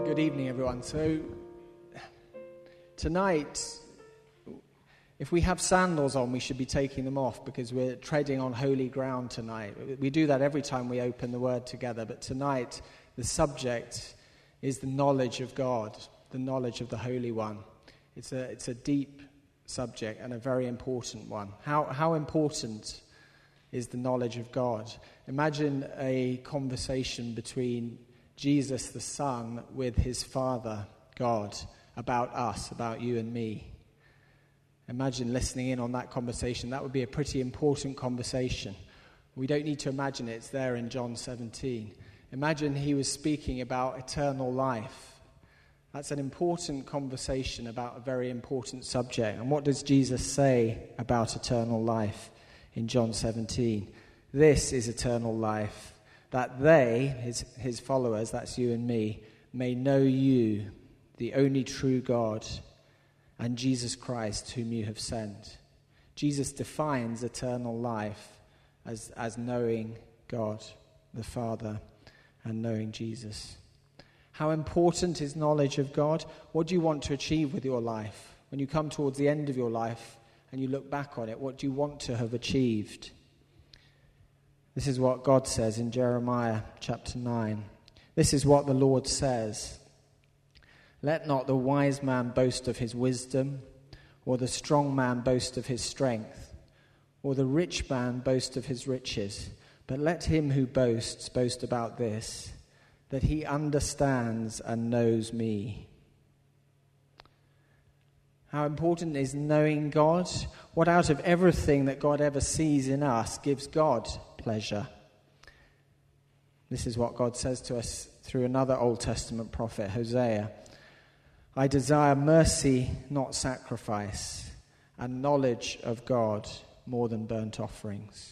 Good evening, everyone. So, tonight, if we have sandals on, we should be taking them off because we're treading on holy ground tonight. We do that every time we open the Word together, but tonight, the subject is the knowledge of God, the knowledge of the Holy One. It's a deep subject and a very important one. How important is the knowledge of God? Imagine a conversation between Jesus the Son with his Father, God, about us, about you and me. Imagine listening in on that conversation. That would be a pretty important conversation. We don't need to imagine it. It's there in John 17. Imagine he was speaking about eternal life. That's an important conversation about a very important subject. And what does Jesus say about eternal life in John 17? This is eternal life, that they, his followers, that's you and me, may know you, the only true God, and Jesus Christ, whom you have sent. Jesus defines eternal life as knowing God, the Father, and knowing Jesus. How important is knowledge of God? What do you want to achieve with your life? When you come towards the end of your life and you look back on it, what do you want to have achieved? This is what God says in Jeremiah chapter 9. This is what the Lord says. Let not the wise man boast of his wisdom, or the strong man boast of his strength, or the rich man boast of his riches. But let him who boasts boast about this, that he understands and knows me. How important is knowing God? What out of everything that God ever sees in us gives God pleasure? This is what God says to us through another Old Testament prophet, Hosea. I desire mercy, not sacrifice, and knowledge of God more than burnt offerings.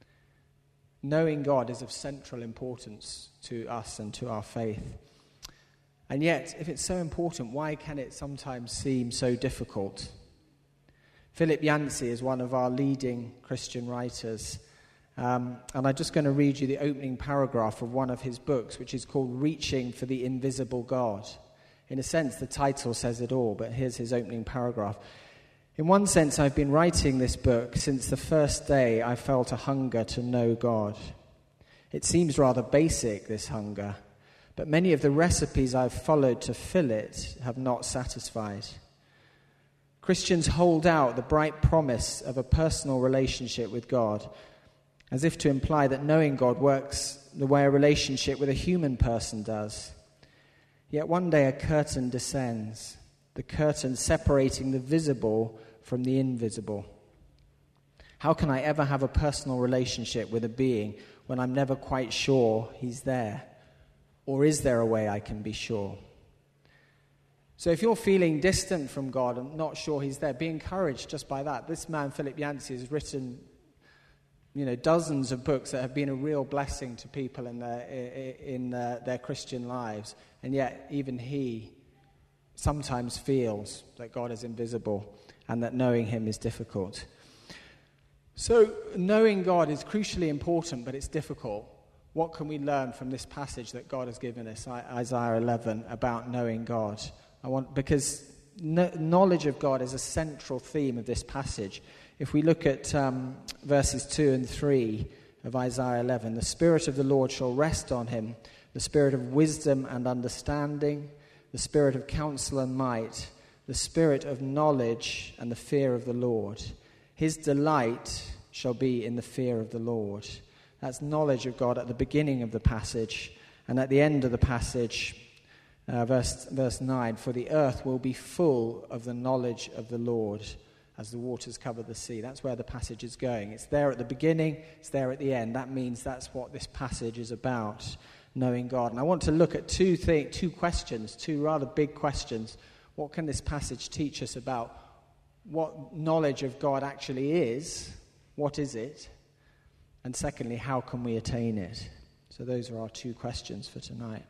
Knowing God is of central importance to us and to our faith. And yet, if it's so important, why can it sometimes seem so difficult? Philip Yancey is one of our leading Christian writers. And I'm just going to read you the opening paragraph of one of his books, which is called Reaching for the Invisible God. In a sense, the title says it all, but here's his opening paragraph. In one sense, I've been writing this book since the first day I felt a hunger to know God. It seems rather basic, this hunger, but many of the recipes I've followed to fill it have not satisfied. Christians hold out the bright promise of a personal relationship with God, as if to imply that knowing God works the way a relationship with a human person does. Yet one day a curtain descends, the curtain separating the visible from the invisible. How can I ever have a personal relationship with a being when I'm never quite sure he's there? Or is there a way I can be sure? So if you're feeling distant from God and not sure he's there, be encouraged just by that. This man, Philip Yancey, has written dozens of books that have been a real blessing to people in their Christian lives. And yet even he sometimes feels that God is invisible and that knowing him is difficult. So knowing God is crucially important, but it's difficult. What can we learn from this passage that God has given us, Isaiah 11, about knowing God? Because knowledge of God is a central theme of this passage. If we look at verses 2 and 3 of Isaiah 11, the Spirit of the Lord shall rest on him, the Spirit of wisdom and understanding, the Spirit of counsel and might, the Spirit of knowledge and the fear of the Lord. His delight shall be in the fear of the Lord. That's knowledge of God at the beginning of the passage. And at the end of the passage, verse 9, for the earth will be full of the knowledge of the Lord as the waters cover the sea. That's where the passage is going. It's there at the beginning, it's there at the end. That means that's what this passage is about, knowing God. And I want to look at two questions, two rather big questions. What can this passage teach us about what knowledge of God actually is? What is it? And secondly, how can we attain it? So those are our two questions for tonight.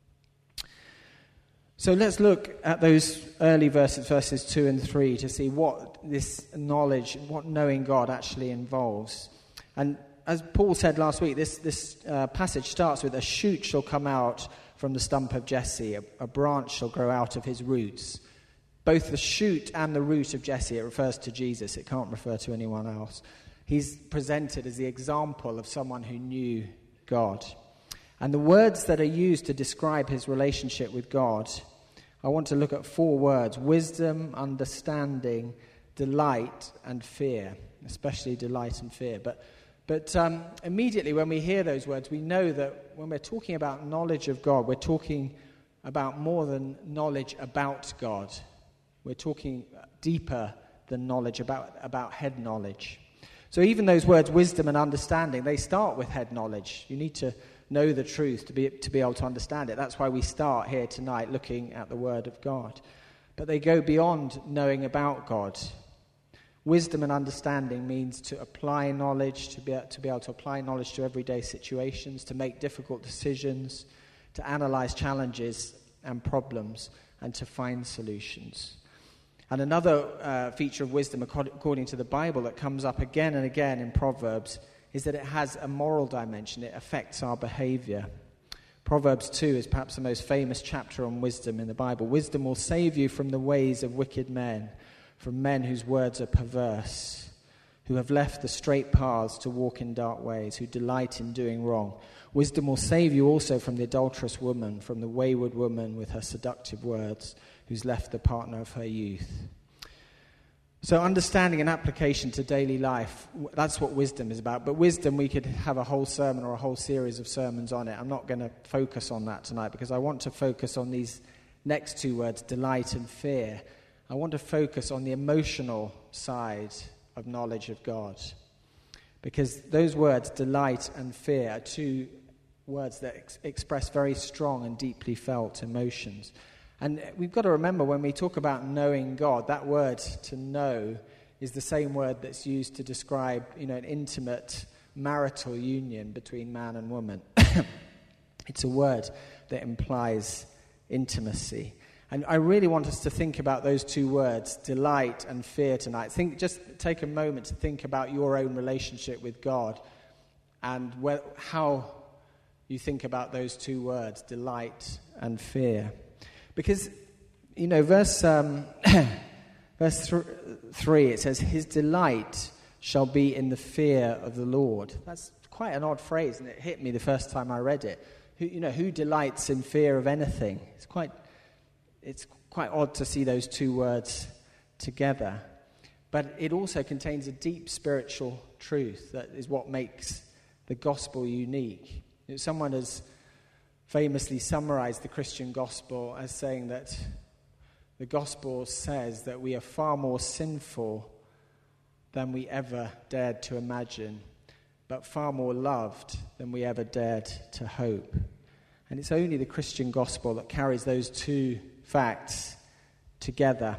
So let's look at those early verses 2 and 3, to see what this knowledge, what knowing God actually involves. And as Paul said last week, this passage starts with, a shoot shall come out from the stump of Jesse, a branch shall grow out of his roots. Both the shoot and the root of Jesse, it refers to Jesus. It can't refer to anyone else. He's presented as the example of someone who knew God. And the words that are used to describe his relationship with God, I want to look at 4 words: wisdom, understanding, delight, and fear. Especially delight and fear. But immediately when we hear those words, we know that when we're talking about knowledge of God, we're talking about more than knowledge about God. We're talking deeper than knowledge, about head knowledge. So even those words, wisdom and understanding, they start with head knowledge. You need to know the truth to be able to understand it. That's why we start here tonight looking at the Word of God. But they go beyond knowing about God. Wisdom and understanding means to apply knowledge, to be able to apply knowledge to everyday situations, to make difficult decisions, to analyze challenges and problems, and to find solutions. And another feature of wisdom, according to the Bible, that comes up again and again in Proverbs, is that it has a moral dimension. It affects our behavior. Proverbs 2 is perhaps the most famous chapter on wisdom in the Bible. Wisdom will save you from the ways of wicked men, from men whose words are perverse, who have left the straight paths to walk in dark ways, who delight in doing wrong. Wisdom will save you also from the adulterous woman, from the wayward woman with her seductive words, who's left the partner of her youth. So understanding and application to daily life, that's what wisdom is about. But wisdom, we could have a whole sermon or a whole series of sermons on it. I'm not going to focus on that tonight because I want to focus on these next 2 words, delight and fear. I want to focus on the emotional side of knowledge of God. Because those words, delight and fear, are 2 words that express very strong and deeply felt emotions. And we've got to remember when we talk about knowing God, that word to know is the same word that's used to describe, an intimate marital union between man and woman. It's a word that implies intimacy. And I really want us to think about those 2 words, delight and fear, tonight. Just take a moment to think about your own relationship with God and how you think about those 2 words, delight and fear. Because, verse 3, it says, his delight shall be in the fear of the Lord. That's quite an odd phrase, and it hit me the first time I read it. Who delights in fear of anything? It's quite odd to see those 2 words together. But it also contains a deep spiritual truth that is what makes the gospel unique. Someone has famously summarized the Christian gospel as saying that the gospel says that we are far more sinful than we ever dared to imagine, but far more loved than we ever dared to hope. And it's only the Christian gospel that carries those 2 facts together.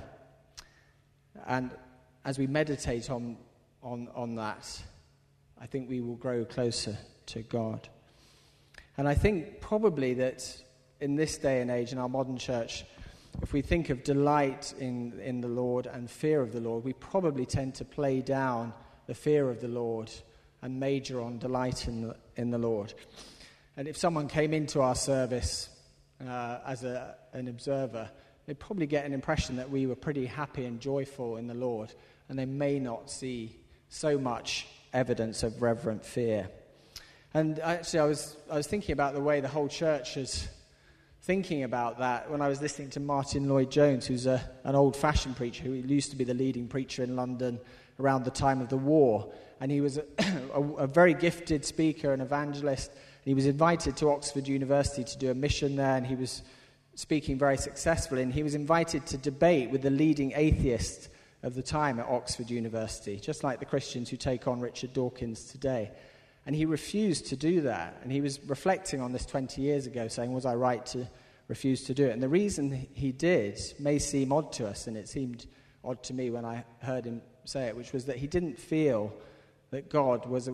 And as we meditate on that, I think we will grow closer to God. And I think probably that in this day and age, in our modern church, if we think of delight in the Lord and fear of the Lord, we probably tend to play down the fear of the Lord and major on delight in the Lord. And if someone came into our service as an observer, they'd probably get an impression that we were pretty happy and joyful in the Lord, and they may not see so much evidence of reverent fear. And actually, I was thinking about the way the whole church is thinking about that when I was listening to Martin Lloyd-Jones, who's an old-fashioned preacher, who used to be the leading preacher in London around the time of the war. And he was a very gifted speaker and evangelist. He was invited to Oxford University to do a mission there, and he was speaking very successfully. And he was invited to debate with the leading atheists of the time at Oxford University, just like the Christians who take on Richard Dawkins today. And he refused to do that. And he was reflecting on this 20 years ago, saying, was I right to refuse to do it? And the reason he did may seem odd to us, and it seemed odd to me when I heard him say it, which was that he didn't feel that God was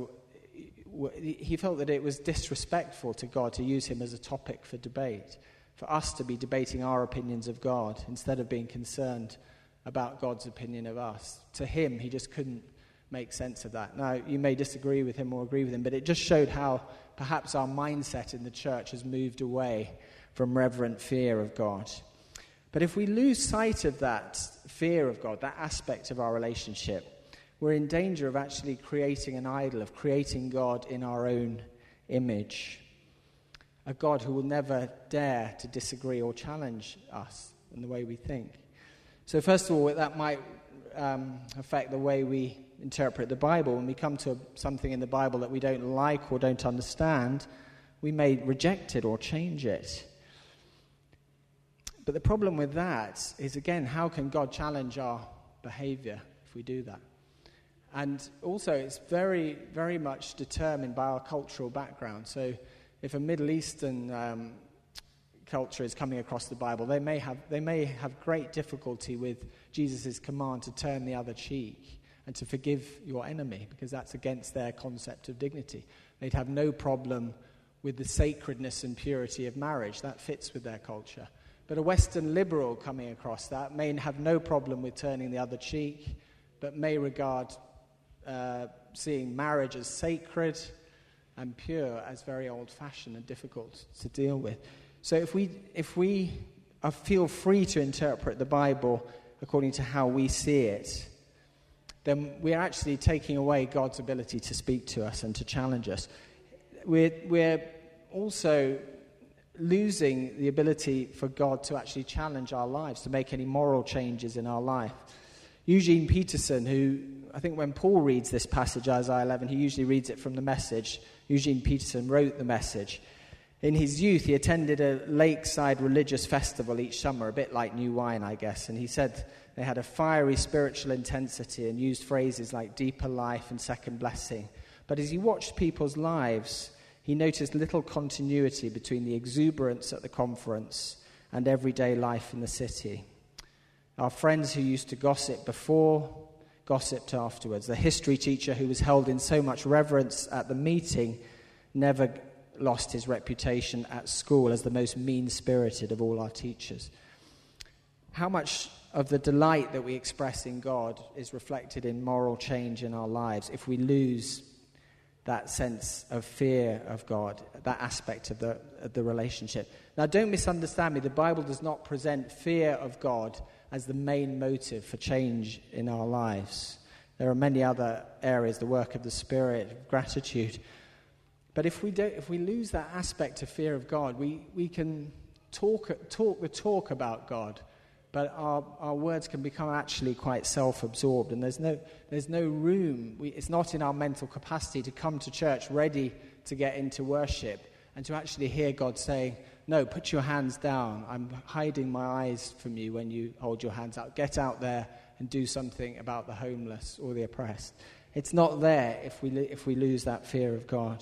he felt that it was disrespectful to God to use him as a topic for debate, for us to be debating our opinions of God instead of being concerned about God's opinion of us. To him, he just couldn't make sense of that. Now, you may disagree with him or agree with him, but it just showed how perhaps our mindset in the church has moved away from reverent fear of God. But if we lose sight of that fear of God, that aspect of our relationship, we're in danger of actually creating an idol, of creating God in our own image. A God who will never dare to disagree or challenge us in the way we think. So first of all, that might affect the way we interpret the Bible. When we come to something in the Bible that we don't like or don't understand, we may reject it or change it. But the problem with that is, again, how can God challenge our behavior if we do that? And also, it's very, very much determined by our cultural background. So if a Middle Eastern culture is coming across the Bible, they may have great difficulty with Jesus' command to turn the other cheek and to forgive your enemy, because that's against their concept of dignity. They'd have no problem with the sacredness and purity of marriage. That fits with their culture. But a Western liberal coming across that may have no problem with turning the other cheek, but may regard seeing marriage as sacred and pure as very old-fashioned and difficult to deal with. So if we feel free to interpret the Bible according to how we see it, then we're actually taking away God's ability to speak to us and to challenge us. We're also losing the ability for God to actually challenge our lives, to make any moral changes in our life. Eugene Peterson, who I think when Paul reads this passage, Isaiah 11, he usually reads it from the Message. Eugene Peterson wrote the Message. In his youth, he attended a lakeside religious festival each summer, a bit like New Wine, I guess, and he said they had a fiery spiritual intensity and used phrases like deeper life and second blessing. But as he watched people's lives, he noticed little continuity between the exuberance at the conference and everyday life in the city. Our friends who used to gossip before gossiped afterwards. The history teacher who was held in so much reverence at the meeting never lost his reputation at school as the most mean-spirited of all our teachers. How much of the delight that we express in God is reflected in moral change in our lives if we lose that sense of fear of God, that aspect of the relationship? Now, don't misunderstand me. The Bible does not present fear of God as the main motive for change in our lives. There are many other areas, the work of the Spirit, gratitude. But if we lose that aspect of fear of God, we can talk the talk about God, but our words can become actually quite self-absorbed, and there's no room. It's not in our mental capacity to come to church ready to get into worship and to actually hear God saying, "No, put your hands down. I'm hiding my eyes from you when you hold your hands out. Get out there and do something about the homeless or the oppressed." It's not there if we lose that fear of God.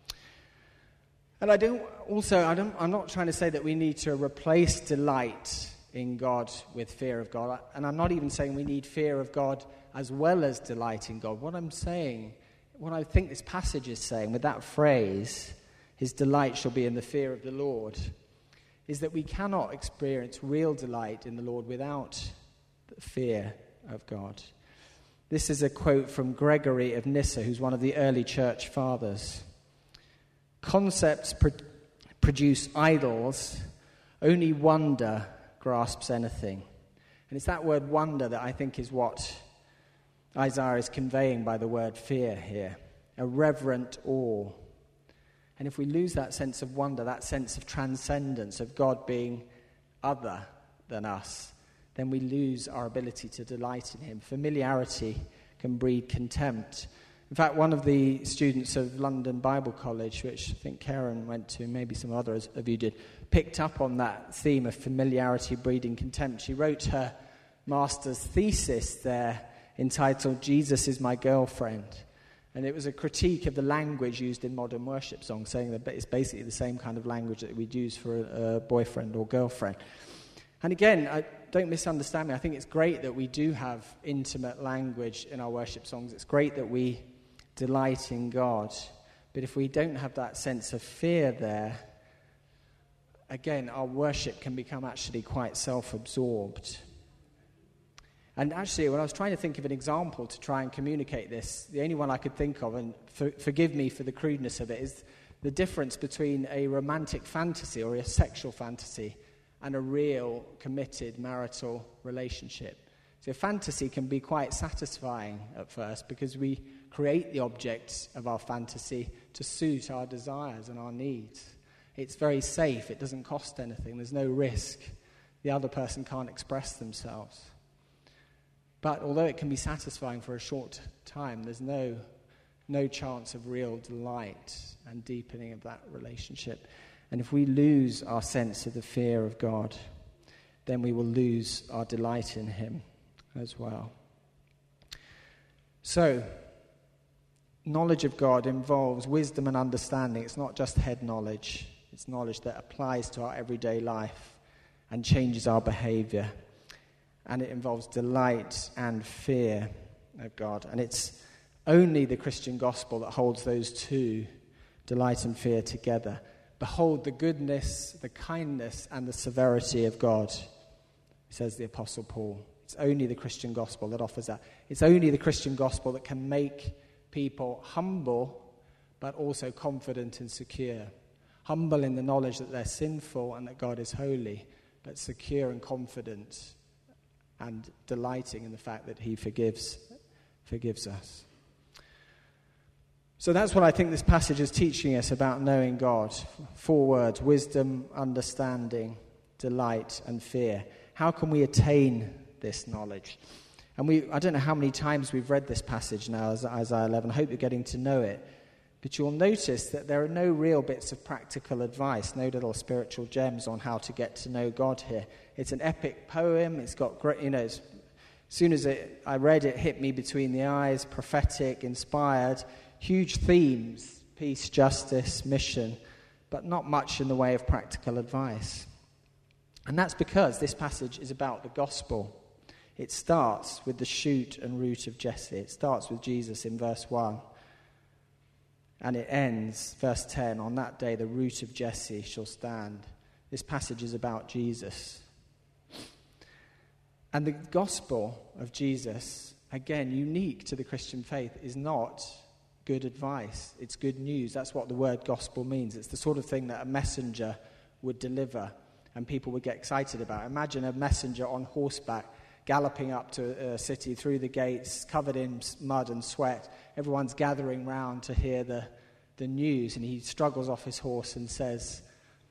And I'm not trying to say that we need to replace delight in God with fear of God. And I'm not even saying we need fear of God as well as delight in God. What I'm saying, what I think this passage is saying with that phrase, "His delight shall be in the fear of the Lord," is that we cannot experience real delight in the Lord without the fear of God. This is a quote from Gregory of Nyssa, who's one of the early church fathers. "Concepts produce idols. Only wonder grasps anything." And it's that word wonder that I think is what Isaiah is conveying by the word fear here. A reverent awe. And if we lose that sense of wonder, that sense of transcendence, of God being other than us, then we lose our ability to delight in him. Familiarity can breed contempt. In fact, one of the students of London Bible College, which I think Karen went to, maybe some others of you did, picked up on that theme of familiarity breeding contempt. She wrote her master's thesis there entitled "Jesus is My Girlfriend." And it was a critique of the language used in modern worship songs, saying that it's basically the same kind of language that we'd use for a boyfriend or girlfriend. And again, don't misunderstand me. I think it's great that we do have intimate language in our worship songs. It's great that we delight in God. But if we don't have that sense of fear there, again, our worship can become actually quite self-absorbed. And actually, when I was trying to think of an example to try and communicate this, the only one I could think of, and forgive me for the crudeness of it, is the difference between a romantic fantasy or a sexual fantasy and a real committed marital relationship. So fantasy can be quite satisfying at first because we create the objects of our fantasy to suit our desires and our needs. It's very safe. It doesn't cost anything. There's no risk. The other person can't express themselves. But although it can be satisfying for a short time, there's no chance of real delight and deepening of that relationship. And if we lose our sense of the fear of God, then we will lose our delight in him as well. So, knowledge of God involves wisdom and understanding. It's not just head knowledge. It's knowledge that applies to our everyday life and changes our behavior. And it involves delight and fear of God. And it's only the Christian gospel that holds those two, delight and fear, together. Behold the goodness, the kindness, and the severity of God, says the Apostle Paul. It's only the Christian gospel that offers that. It's only the Christian gospel that can make people humble, but also confident and secure. Humble in the knowledge that they're sinful and that God is holy, but secure and confident and delighting in the fact that he forgives us. So that's what I think this passage is teaching us about knowing God. 4 words: wisdom, understanding, delight, and fear. How can we attain this knowledge? And I don't know how many times we've read this passage now, Isaiah 11. I hope you're getting to know it. But you'll notice that there are no real bits of practical advice, no little spiritual gems on how to get to know God here. It's an epic poem. It's got great, as soon as I read it, hit me between the eyes, prophetic, inspired, huge themes, peace, justice, mission, but not much in the way of practical advice. And that's because this passage is about the gospel. It starts with the shoot and root of Jesse. It starts with Jesus in verse 1. And it ends, verse 10, on that day the root of Jesse shall stand. This passage is about Jesus. And the gospel of Jesus, again, unique to the Christian faith, is not good advice. It's good news. That's what the word gospel means. It's the sort of thing that a messenger would deliver and people would get excited about. Imagine a messenger on horseback galloping up to a city through the gates, covered in mud and sweat. Everyone's gathering round to hear the news, and he struggles off his horse and says,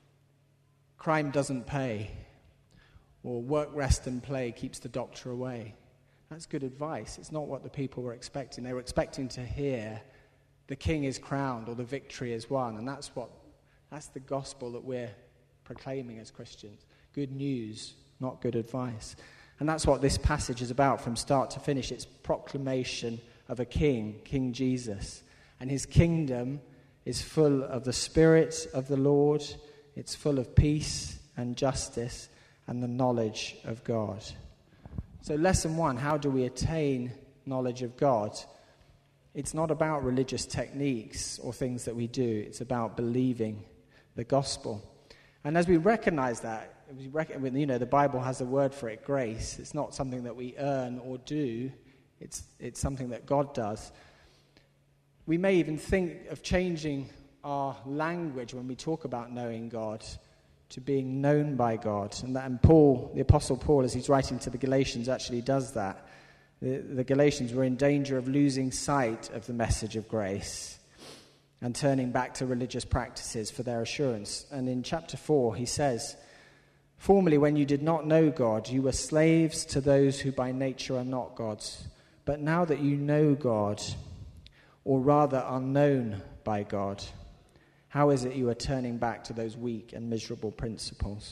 "Crime doesn't pay," or "Work, rest, and play keeps the doctor away." That's good advice. It's not what the people were expecting. They were expecting to hear the king is crowned or the victory is won, and that's the gospel that we're proclaiming as Christians. Good news, not good advice. And that's what this passage is about from start to finish. It's proclamation of a king, King Jesus. And his kingdom is full of the Spirit of the Lord. It's full of peace and justice and the knowledge of God. So lesson 1, how do we attain knowledge of God? It's not about religious techniques or things that we do. It's about believing the gospel. And as we recognize that, the Bible has a word for it, grace. It's not something that we earn or do. It's something that God does. We may even think of changing our language when we talk about knowing God to being known by God. And Paul, the Apostle Paul, as he's writing to the Galatians, actually does that. The Galatians were in danger of losing sight of the message of grace and turning back to religious practices for their assurance. And in chapter 4, he says, "Formerly, when you did not know God, you were slaves to those who by nature are not God's. But now that you know God, or rather are known by God, how is it you are turning back to those weak and miserable principles?"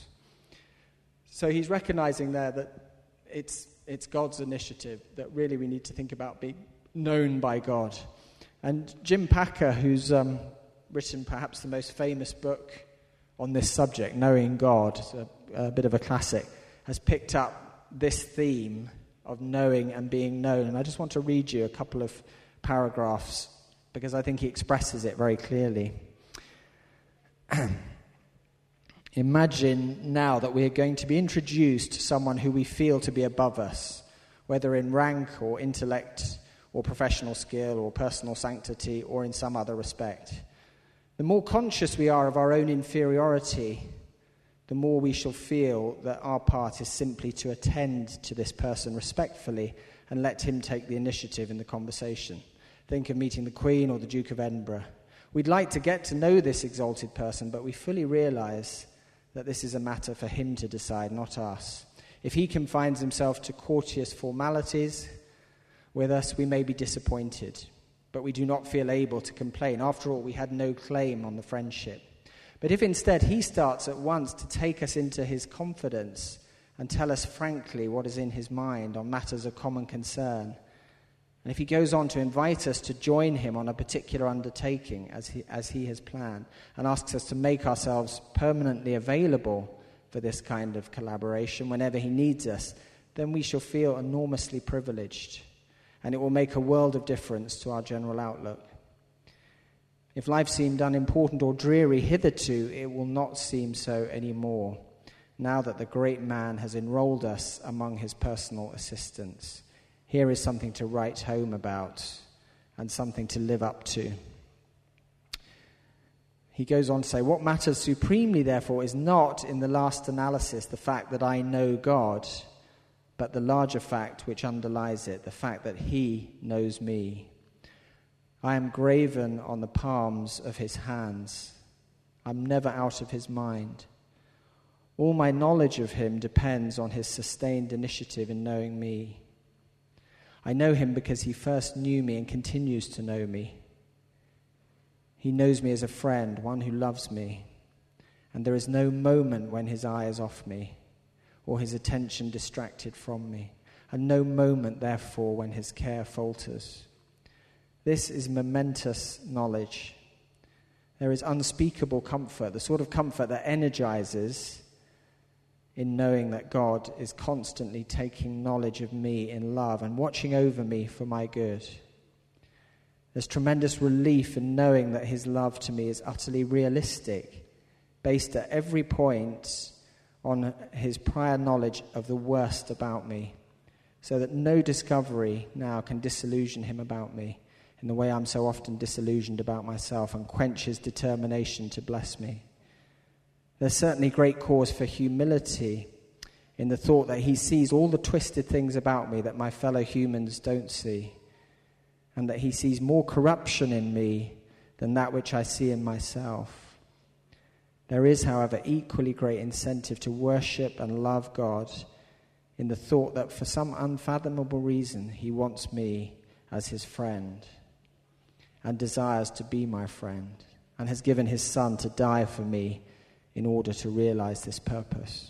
So he's recognizing there that it's God's initiative, that really we need to think about being known by God. And Jim Packer, who's written perhaps the most famous book on this subject, Knowing God, a bit of a classic, has picked up this theme of knowing and being known. And I just want to read you a couple of paragraphs because I think he expresses it very clearly. Imagine now that we are going to be introduced to someone who we feel to be above us. whether in rank or intellect or professional skill or personal sanctity or in some other respect. The more conscious we are of our own inferiority, the more we shall feel that our part is simply to attend to this person respectfully and let him take the initiative in the conversation. Think of meeting the Queen or the Duke of Edinburgh. We'd like to get to know this exalted person, but we fully realize that this is a matter for him to decide, not us. If he confines himself to courteous formalities with us, we may be disappointed, but we do not feel able to complain. After all, we had no claim on the friendship. But if instead he starts at once to take us into his confidence and tell us frankly what is in his mind on matters of common concern, and if he goes on to invite us to join him on a particular undertaking as he has planned, and asks us to make ourselves permanently available for this kind of collaboration whenever he needs us, then we shall feel enormously privileged, and it will make a world of difference to our general outlook. If life seemed unimportant or dreary hitherto, it will not seem so anymore, now that the great man has enrolled us among his personal assistants. Here is something to write home about and something to live up to. He goes on to say, what matters supremely, therefore, is not, in the last analysis, the fact that I know God, but the larger fact which underlies it, the fact that he knows me. I am graven on the palms of his hands. I'm never out of his mind. All my knowledge of him depends on his sustained initiative in knowing me. I know him because he first knew me and continues to know me. He knows me as a friend, one who loves me, and there is no moment when his eye is off me or his attention distracted from me, and no moment, therefore, when his care falters. This is momentous knowledge. There is unspeakable comfort, the sort of comfort that energizes in knowing that God is constantly taking knowledge of me in love and watching over me for my good. There's tremendous relief in knowing that his love to me is utterly realistic, based at every point on his prior knowledge of the worst about me, so that no discovery now can disillusion him about me in the way I'm so often disillusioned about myself, and quench his determination to bless me. There's certainly great cause for humility in the thought that he sees all the twisted things about me that my fellow humans don't see, and that he sees more corruption in me than that which I see in myself. There is, however, equally great incentive to worship and love God in the thought that for some unfathomable reason he wants me as his friend and desires to be my friend, and has given his son to die for me in order to realize this purpose.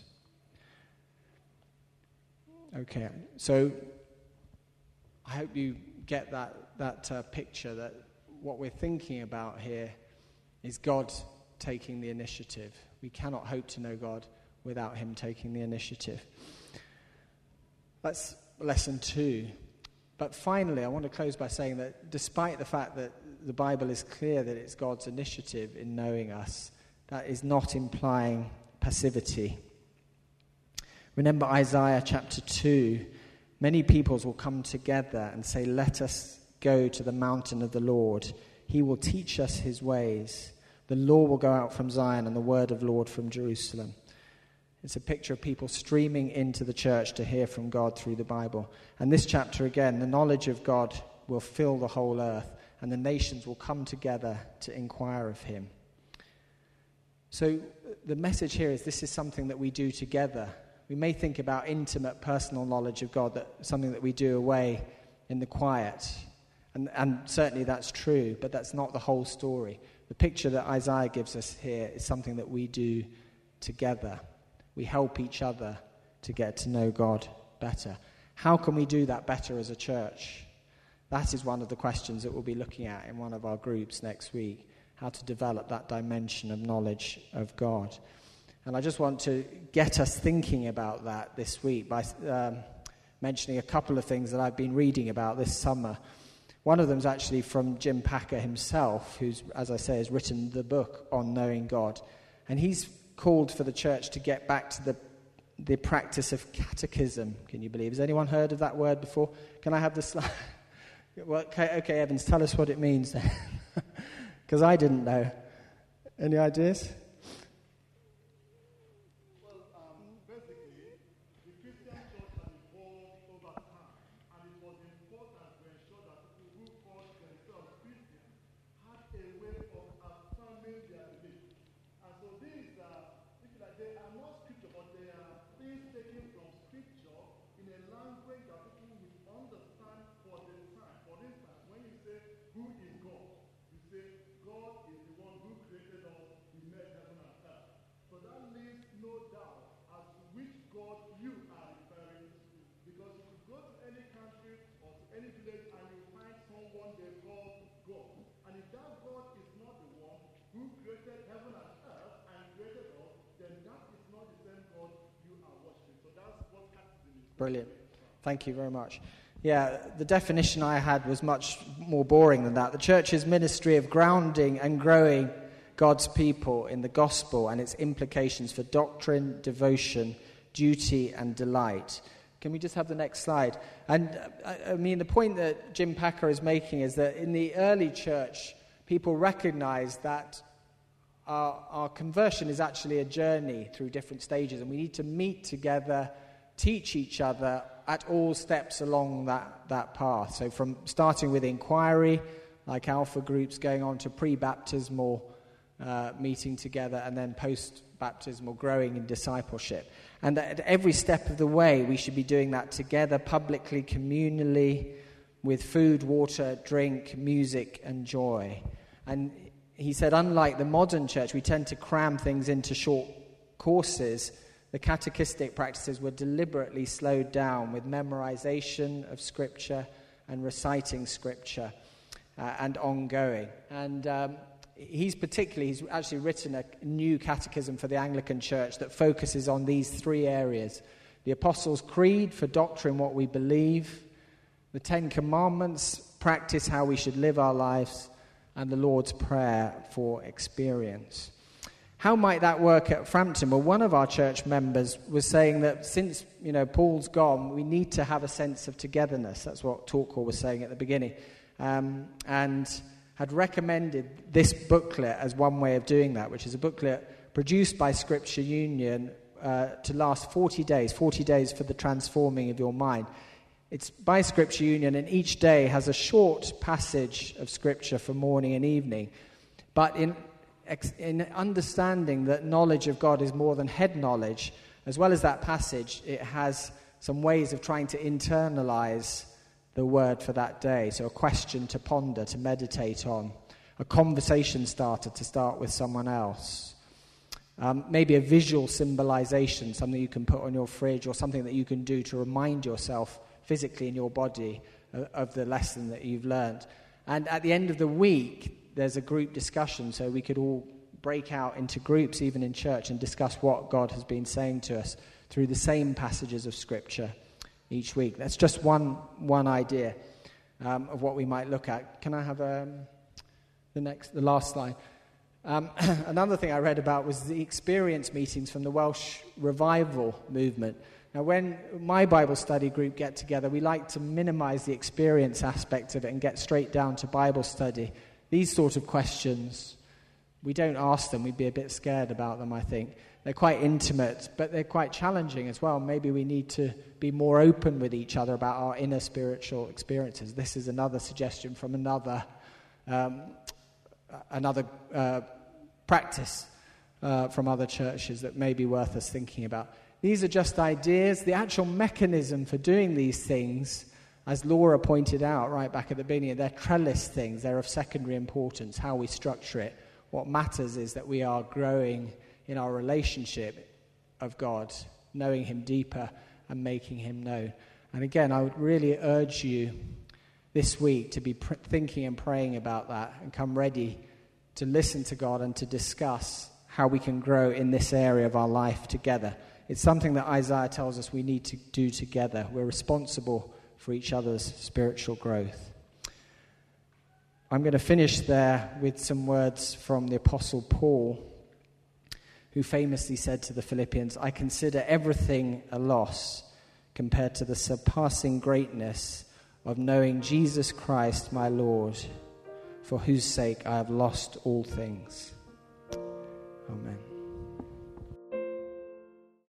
Okay, so I hope you get that picture, that what we're thinking about here is God taking the initiative. We cannot hope to know God without him taking the initiative. That's lesson 2. But finally, I want to close by saying that despite the fact that the Bible is clear that it's God's initiative in knowing us, that is not implying passivity. Remember Isaiah chapter 2. Many peoples will come together and say, let us go to the mountain of the Lord. He will teach us his ways. The law will go out from Zion and the word of the Lord from Jerusalem. It's a picture of people streaming into the church to hear from God through the Bible. And this chapter again, the knowledge of God will fill the whole earth, and the nations will come together to inquire of him. So the message here is this is something that we do together. We may think about intimate personal knowledge of God, that something that we do away in the quiet. And certainly that's true, but that's not the whole story. The picture that Isaiah gives us here is something that we do together. We help each other to get to know God better. How can we do that better as a church? That is one of the questions that we'll be looking at in one of our groups next week, how to develop that dimension of knowledge of God. And I just want to get us thinking about that this week by mentioning a couple of things that I've been reading about this summer. One of them is actually from Jim Packer himself, who's, as I say, has written the book on knowing God. And he's called for the church to get back to the the practice of catechism. Can you believe? Has anyone heard of that word before? Can I have the slide? Well, okay, Evans, tell us what it means then. Because I didn't know. Any ideas? Brilliant. Thank you very much. Yeah, the definition I had was much more boring than that. The church's ministry of grounding and growing God's people in the gospel and its implications for doctrine, devotion, duty, and delight. Can we just have the next slide? And I mean, the point that Jim Packer is making is that in the early church, people recognized that our conversion is actually a journey through different stages, and we need to meet together, teach each other at all steps along that path. So from starting with inquiry, like alpha groups, going on to pre-baptismal meeting together, and then post-baptismal growing in discipleship. And at every step of the way, we should be doing that together, publicly, communally, with food, water, drink, music, and joy. And he said, unlike the modern church, we tend to cram things into short courses. The catechistic practices were deliberately slowed down with memorization of Scripture and reciting Scripture and ongoing. And he's actually written a new catechism for the Anglican Church that focuses on these three areas: the Apostles' Creed for doctrine, what we believe; the Ten Commandments, practice how we should live our lives; and the Lord's Prayer for experience. How might that work at Frampton? Well, one of our church members was saying that since, Paul's gone, we need to have a sense of togetherness. That's what Torquil was saying at the beginning. And had recommended this booklet as one way of doing that, which is a booklet produced by Scripture Union to last 40 days for the transforming of your mind. It's by Scripture Union, and each day has a short passage of Scripture for morning and evening. But in understanding that knowledge of God is more than head knowledge, as well as that passage, it has some ways of trying to internalize the word for that day. So a question to ponder, to meditate on, a conversation starter to start with someone else, maybe a visual symbolization, something you can put on your fridge, or something that you can do to remind yourself physically in your body of the lesson that you've learned. And at the end of the week, there's a group discussion, so we could all break out into groups, even in church, and discuss what God has been saying to us through the same passages of Scripture each week. That's just one idea of what we might look at. Can I have the last slide? Another thing I read about was the experience meetings from the Welsh Revival movement. Now, when my Bible study group get together, we like to minimize the experience aspect of it and get straight down to Bible study. These sort of questions, we don't ask them. We'd be a bit scared about them, I think. They're quite intimate, but they're quite challenging as well. Maybe we need to be more open with each other about our inner spiritual experiences. This is another suggestion from another practice from other churches that may be worth us thinking about. These are just ideas. The actual mechanism for doing these things, as Laura pointed out right back at the beginning, they're trellis things. They're of secondary importance, how we structure it. What matters is that we are growing in our relationship of God, knowing Him deeper and making Him known. And again, I would really urge you this week to be thinking and praying about that, and come ready to listen to God and to discuss how we can grow in this area of our life together. It's something that Isaiah tells us we need to do together. We're responsible for each other's spiritual growth. I'm going to finish there with some words from the Apostle Paul, who famously said to the Philippians, "I consider everything a loss compared to the surpassing greatness of knowing Jesus Christ my Lord, for whose sake I have lost all things."